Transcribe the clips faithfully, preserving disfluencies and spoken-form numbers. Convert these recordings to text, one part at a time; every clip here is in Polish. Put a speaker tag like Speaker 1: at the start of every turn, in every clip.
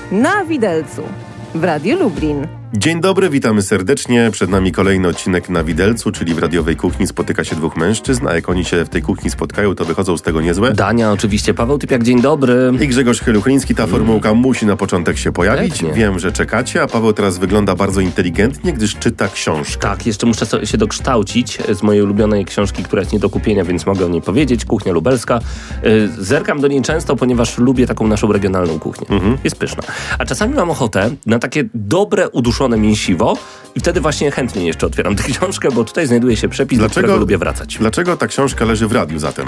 Speaker 1: Na widelcu w Radiu Lublin.
Speaker 2: Dzień dobry, witamy serdecznie. Przed nami kolejny odcinek Na Widelcu, czyli w radiowej kuchni spotyka się dwóch mężczyzn, a jak oni się w tej kuchni spotkają, to wychodzą z tego niezłe.
Speaker 3: Dania, oczywiście. Paweł Typiak, dzień dobry.
Speaker 2: I Grzegorz Heluchliński. Ta formułka mm. musi na początek się pojawić.
Speaker 3: Pewnie.
Speaker 2: Wiem, że czekacie, a Paweł teraz wygląda bardzo inteligentnie, gdyż czyta książkę.
Speaker 3: Tak, jeszcze muszę so- się dokształcić z mojej ulubionej książki, która jest nie do kupienia, więc mogę o niej powiedzieć. Kuchnia lubelska. Yy, zerkam do niej często, ponieważ lubię taką naszą regionalną kuchnię. Mm-hmm. Jest pyszna. A czasami mam ochotę na takie dobre, uduszone mięsiwo, i wtedy właśnie chętnie jeszcze otwieram tę książkę, bo tutaj znajduje się przepis, dlaczego, do którego lubię wracać.
Speaker 2: Dlaczego ta książka leży w radiu zatem?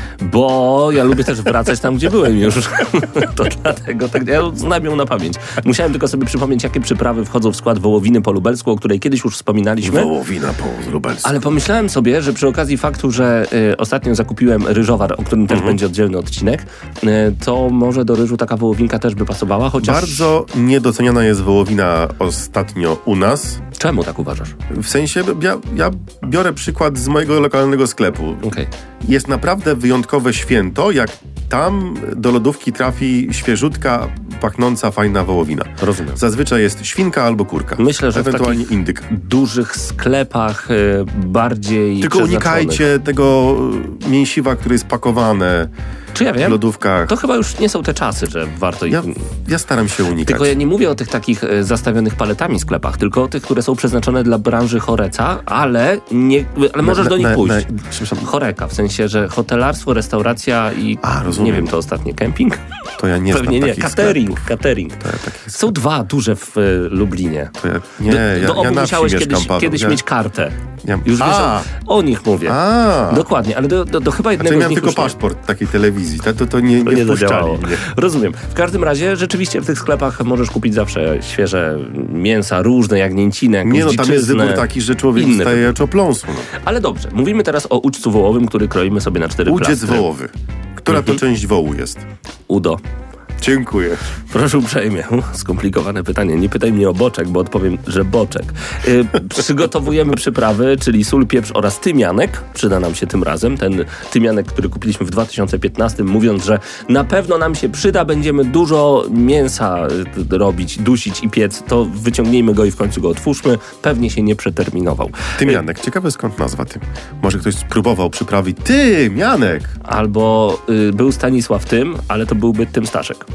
Speaker 3: Bo ja lubię też wracać tam, gdzie byłem już. To dlatego, tak, ja znam ją na pamięć. Musiałem tylko sobie przypomnieć, jakie przyprawy wchodzą w skład wołowiny po lubelsku, o której kiedyś już wspominaliśmy.
Speaker 2: Wołowina po lubelsku.
Speaker 3: Ale pomyślałem sobie, że przy okazji faktu, że y, ostatnio zakupiłem ryżowar, o którym też mhm. będzie oddzielny odcinek, y, to może do ryżu taka wołowinka też by pasowała, chociaż...
Speaker 2: Bardzo niedoceniana jest wołowina ostatnio u nas.
Speaker 3: Czemu tak uważasz?
Speaker 2: W sensie, ja, ja biorę przykład z mojego lokalnego sklepu.
Speaker 3: Okay.
Speaker 2: Jest naprawdę wyjątkowe święto, jak tam do lodówki trafi świeżutka, pachnąca, fajna wołowina.
Speaker 3: Rozumiem.
Speaker 2: Zazwyczaj jest świnka albo kurka.
Speaker 3: Myślę, że
Speaker 2: ewentualnie
Speaker 3: w takich
Speaker 2: indyk.
Speaker 3: dużych sklepach y, bardziej
Speaker 2: Tylko unikajcie tego mięsiwa, które jest pakowane
Speaker 3: Czy ja wiem?
Speaker 2: w lodówkach.
Speaker 3: To chyba już nie są te czasy, że warto ich...
Speaker 2: Ja, ja staram się unikać.
Speaker 3: Tylko ja nie mówię o tych takich y, zastawionych paletami sklepach, tylko o tych, które są przeznaczone dla branży choreca, ale nie, ale możesz
Speaker 2: na,
Speaker 3: do nich
Speaker 2: na,
Speaker 3: pójść.
Speaker 2: Na,
Speaker 3: Choreka, w sensie, że hotelarstwo, restauracja i
Speaker 2: A,
Speaker 3: nie wiem, to ostatnie kemping?
Speaker 2: To ja nie
Speaker 3: Pewnie
Speaker 2: znam
Speaker 3: nie, catering, catering.
Speaker 2: To ja takich...
Speaker 3: Są dwa duże w y, Lublinie.
Speaker 2: To ja, nie,
Speaker 3: do,
Speaker 2: ja,
Speaker 3: do obu
Speaker 2: ja na
Speaker 3: musiałeś
Speaker 2: wsi
Speaker 3: kiedyś,
Speaker 2: mieszkam,
Speaker 3: kiedyś
Speaker 2: ja...
Speaker 3: mieć kartę.
Speaker 2: Ja...
Speaker 3: Już wiesz, o, o nich mówię.
Speaker 2: A.
Speaker 3: Dokładnie, ale do, do, do chyba jednego
Speaker 2: ja
Speaker 3: z
Speaker 2: miałem
Speaker 3: nich
Speaker 2: tylko paszport takiej telewizji. To, to, to nie,
Speaker 3: to
Speaker 2: nie,
Speaker 3: nie
Speaker 2: wpuszczali mnie.
Speaker 3: Rozumiem. W każdym razie rzeczywiście w tych sklepach możesz kupić zawsze świeże mięsa, różne, jagnięciny, jakąś
Speaker 2: Nie no, tam
Speaker 3: dziczyznę,
Speaker 2: jest wybór taki, że człowiek staje czopląsu. No.
Speaker 3: Ale dobrze, mówimy teraz o uczcu wołowym, który kroimy sobie na cztery
Speaker 2: Udziec
Speaker 3: plastry.
Speaker 2: wołowy. Która
Speaker 3: mhm.
Speaker 2: to część wołu jest?
Speaker 3: Udo.
Speaker 2: Dziękuję.
Speaker 3: Proszę uprzejmie. Skomplikowane pytanie. Nie pytaj mnie o boczek, bo odpowiem, że boczek. Yy, przygotowujemy przyprawy, czyli sól, pieprz oraz tymianek. Przyda nam się tym razem. Ten tymianek, który kupiliśmy w dwa tysiące piętnastym, mówiąc, że na pewno nam się przyda, będziemy dużo mięsa robić, dusić i piec, to wyciągnijmy go i w końcu go otwórzmy. Pewnie się nie przeterminował.
Speaker 2: Tymianek. Ciekawe skąd nazwa tym. Może ktoś spróbował przyprawy tymianek.
Speaker 3: Albo yy, był Stanisław Tym, ale to byłby Tym Staszek.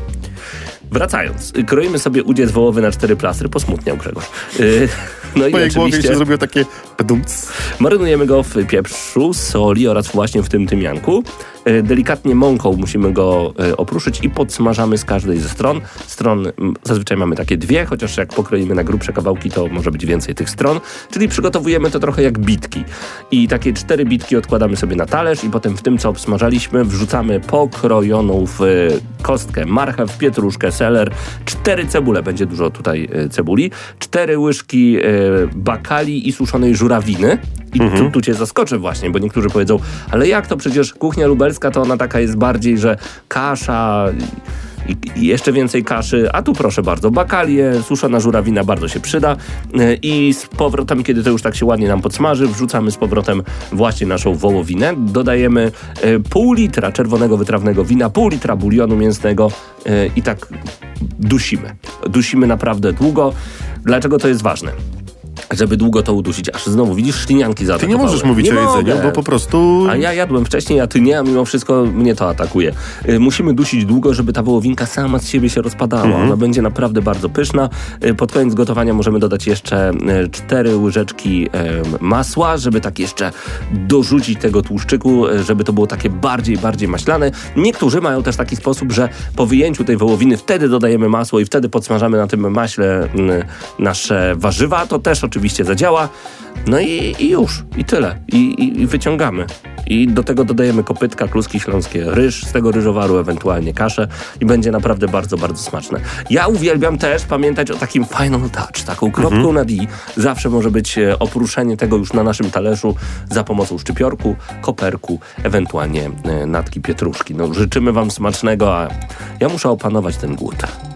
Speaker 3: Wracając, kroimy sobie udziec wołowy na cztery plastry, posmutniał Grzegorz. Yy, no
Speaker 2: w mojej głowie się zrobiło takie pedumc.
Speaker 3: Marynujemy go w pieprzu, soli oraz właśnie w tym tymianku. Yy, delikatnie mąką musimy go yy, opruszyć i podsmażamy z każdej ze stron. Stron m, zazwyczaj mamy takie dwie, chociaż jak pokroimy na grubsze kawałki, to może być więcej tych stron. Czyli przygotowujemy to trochę jak bitki. I takie cztery bitki odkładamy sobie na talerz i potem w tym, co obsmażaliśmy, wrzucamy pokrojoną w yy, kostkę marchew, pietruszkę, seler, cztery cebule, będzie dużo tutaj y, cebuli, cztery łyżki y, bakali i suszonej żurawiny. I mhm. tu, tu cię zaskoczę właśnie, bo niektórzy powiedzą, ale jak to przecież kuchnia lubelska to ona taka jest bardziej, że kasza i, i jeszcze więcej kaszy, a tu proszę bardzo, bakalie, suszona żurawina bardzo się przyda y, i z powrotem, kiedy to już tak się ładnie nam podsmaży, wrzucamy z powrotem właśnie naszą wołowinę, dodajemy y, pół litra czerwonego wytrawnego wina, pół litra bulionu mięsnego y, i tak dusimy. Dusimy naprawdę długo. Dlaczego to jest ważne? Żeby długo to udusić. Aż znowu, widzisz, ślinianki zaatakowały.
Speaker 2: Ty nie możesz mówić
Speaker 3: nie
Speaker 2: o jedzeniu,
Speaker 3: mogę.
Speaker 2: bo po prostu...
Speaker 3: A ja jadłem wcześniej, a ty nie, a mimo wszystko mnie to atakuje. Y, musimy dusić długo, żeby ta wołowinka sama z siebie się rozpadała. Mhm. Ona będzie naprawdę bardzo pyszna. Y, pod koniec gotowania możemy dodać jeszcze y, cztery łyżeczki y, masła, żeby tak jeszcze dorzucić tego tłuszczyku, y, żeby to było takie bardziej, bardziej maślane. Niektórzy mają też taki sposób, że po wyjęciu tej wołowiny wtedy dodajemy masło i wtedy podsmażamy na tym maśle y, nasze warzywa. To też oczywiście zadziała. No i, i już. I tyle. I, i, I wyciągamy. I do tego dodajemy kopytka, kluski śląskie, ryż z tego ryżowaru, ewentualnie kaszę i będzie naprawdę bardzo, bardzo smaczne. Ja uwielbiam też pamiętać o takim final touch, taką kropką mhm. nad i. Zawsze może być oprószenie tego już na naszym talerzu za pomocą szczypiorku, koperku, ewentualnie natki pietruszki. No, życzymy wam smacznego, a ja muszę opanować ten głód.